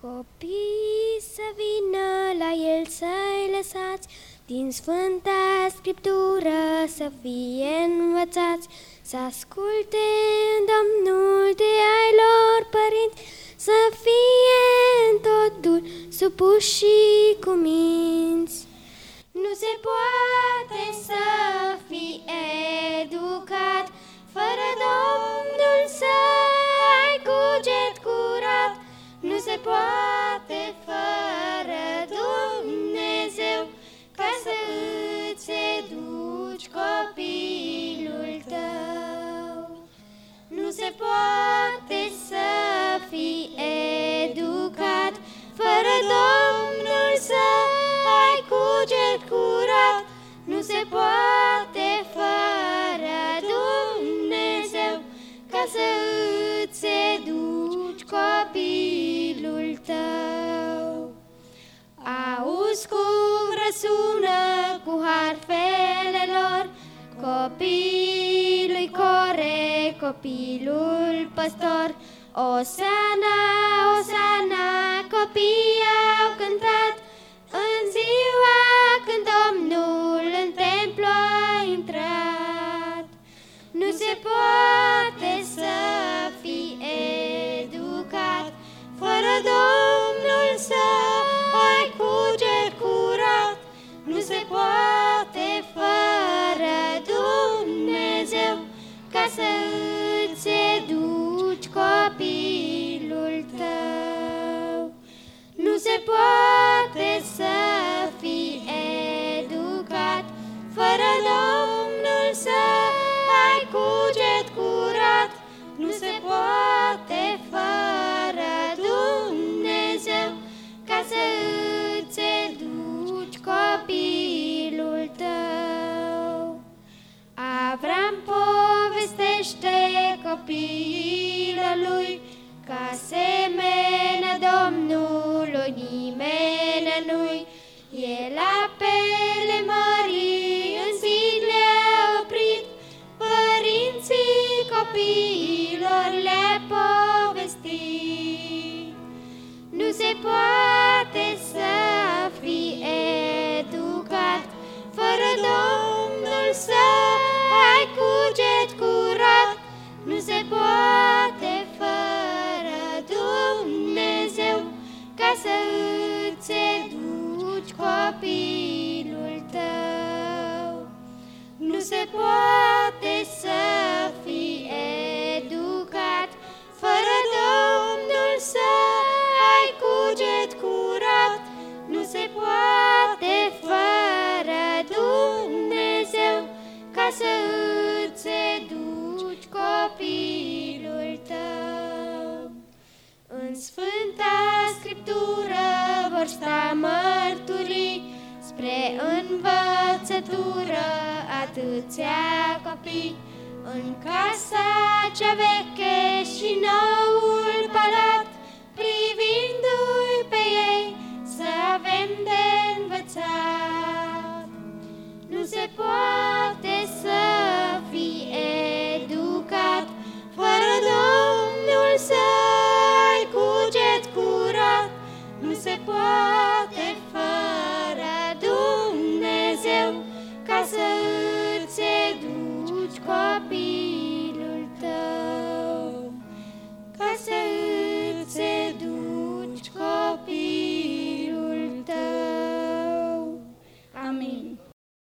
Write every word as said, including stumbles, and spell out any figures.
Copiii să vină la El să-i lăsați, din Sfânta Scriptură să fie învățați, să asculte în Domnul de ai lor părinți, să fie în totul supuși și cuminți. Nu se poate să fii educat fără Domnul, să ai cuget curat. Nu se poate fără Dumnezeu, ca să îți educi copilul tău. Nu se poate să fii educat fără Domnul, să ai cuget curat. Nu se poate fără Dumnezeu, ca să îți educi copilul tău. Auzi cum răsună cu harfele lor copilul core, copilul păstor. Osana, Osana, copiii au cântat în ziua când Domnul în templu a intrat. Nu se poate să fii educat fără Domnul, să ai cuget curat. Nu se poate fără Dumnezeu, ca să îți educi copilul tău. Nu se poate să fii educat fără Domnul, să ai cuget curat. Nu se poate fără Dumnezeu, ca să îți educi copilul tău. Avram povestește copilului că asemenea Domnului nimeni nu-i. El apele mării în zile oprit, părinții copiilor le-a povestit. Nu se poate să fii educat fără Domnul, să ai cuget curat. Nu se poate fără Dumnezeu, ca să îți educi copilul tău. Nu se poate să fii educat fără Domnul, să ai cuget curat. Nu se poate fără Dumnezeu, ca să îți educi copilul tău. În Sfânta Scriptură vor sta mărturii spre învățătură atâția copii. În casa cea veche și noul palat, privindu-i pe ei, să avem de învățat. Nu se poate să fii educat fără Domnul, să ai cuget curat. Nu se poate